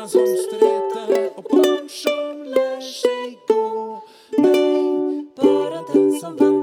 vuxna som stretar och barn som lär sig gå. Nej, bara den som vandrar